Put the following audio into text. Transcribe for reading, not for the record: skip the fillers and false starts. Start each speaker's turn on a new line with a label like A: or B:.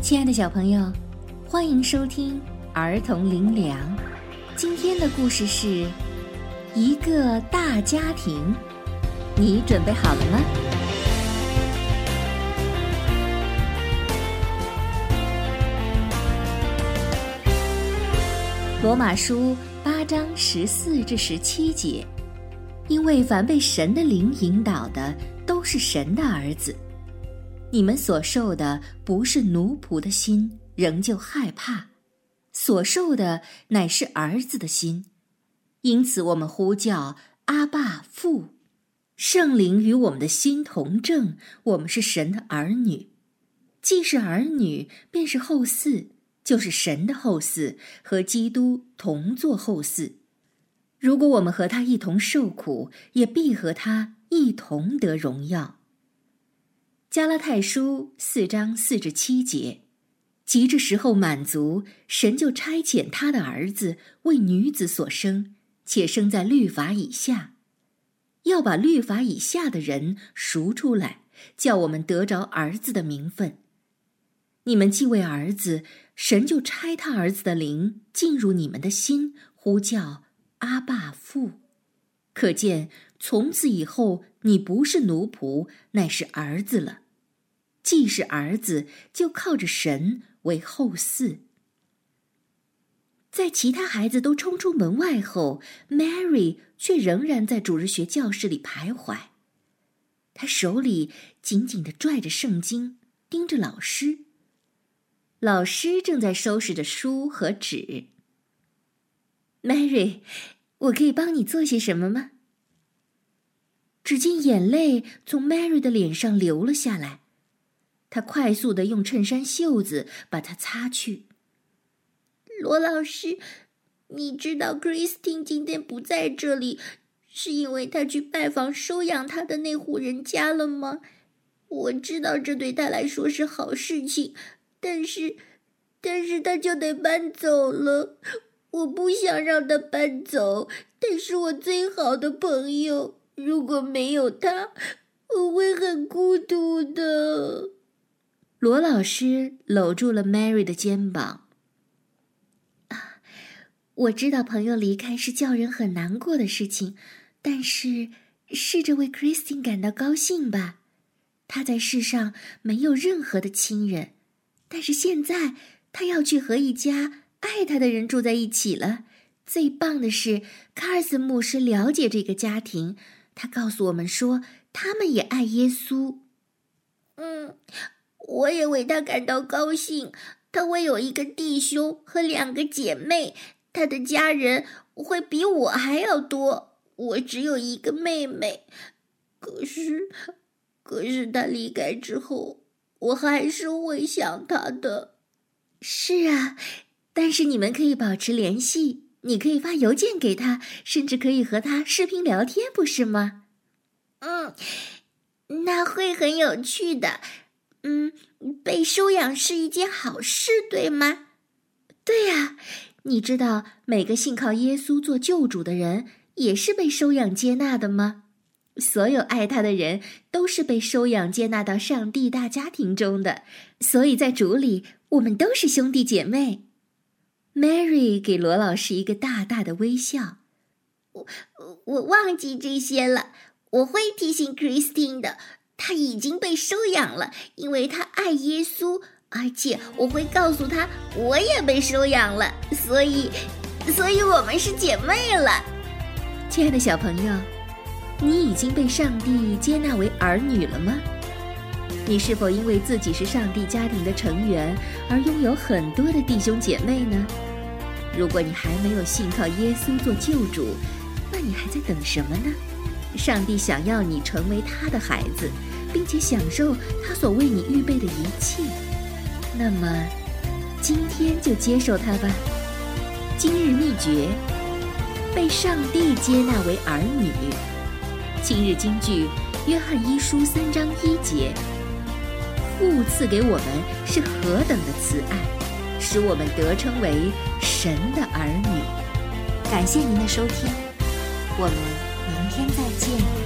A: 亲爱的小朋友，欢迎收听儿童灵粮。今天的故事是一个大家庭，你准备好了吗？罗马书8章14至17节，因为凡被神的灵引导的，都是神的儿子。你们所受的不是奴仆的心，仍旧害怕；所受的乃是儿子的心。因此我们呼叫阿爸父。圣灵与我们的心同证，我们是神的儿女。既是儿女，便是后嗣，就是神的后嗣，和基督同作后嗣。如果我们和他一同受苦，也必和他一同得荣耀。加拉太书4章4至7节，及至时候满足，神就差遣他的儿子为女子所生，且生在律法以下，要把律法以下的人赎出来，叫我们得着儿子的名分。你们既为儿子，神就差他儿子的灵进入你们的心，呼叫阿爸父。可见从此以后，你不是奴仆，乃是儿子了。既是儿子，就靠着神为后嗣。在其他孩子都冲出门外后， Mary 却仍然在主日学教室里徘徊。她手里紧紧地拽着圣经，盯着老师。老师正在收拾着书和纸。Mary， 我可以帮你做些什么吗？只见眼泪从 Mary 的脸上流了下来，她快速地用衬衫袖子把它擦去。
B: 罗老师，你知道 Christine 今天不在这里，是因为她去拜访收养她的那户人家了吗？我知道这对她来说是好事情，但是她就得搬走了。我不想让她搬走，她是我最好的朋友，如果没有她，我会很孤独的。
A: 罗老师搂住了 Mary 的肩膀。我知道朋友离开是叫人很难过的事情，但是试着为 Christine 感到高兴吧。她在世上没有任何的亲人，但是现在她要去和一家爱她的人住在一起了。最棒的是，卡尔森牧师了解这个家庭，他告诉我们说他们也爱耶稣。
B: 我也为他感到高兴。他会有一个弟兄和2个姐妹，他的家人会比我还要多。我只有一个妹妹，可是他离开之后，我还是会想他的。
A: 是啊，但是你们可以保持联系，你可以发邮件给他，甚至可以和他视频聊天，不是吗？
B: 那会很有趣的。被收养是一件好事，对吗？
A: 对呀，你知道每个信靠耶稣做救主的人也是被收养接纳的吗？所有爱他的人都是被收养接纳到上帝大家庭中的，所以在主里我们都是兄弟姐妹。Mary 给罗老师一个大大的微笑。
B: 我忘记这些了，我会提醒 Christine 的。他已经被收养了，因为他爱耶稣，而且我会告诉他我也被收养了，所以我们是姐妹了。
A: 亲爱的小朋友，你已经被上帝接纳为儿女了吗？你是否因为自己是上帝家庭的成员而拥有很多的弟兄姐妹呢？如果你还没有信靠耶稣做救主，那你还在等什么呢？上帝想要你成为他的孩子，并且享受他所为你预备的一切。那么今天就接受他吧。今日秘诀：被上帝接纳为儿女。今日金句：约翰1书3章1节，父赐给我们是何等的慈爱，使我们得称为神的儿女。感谢您的收听，我们明天再见。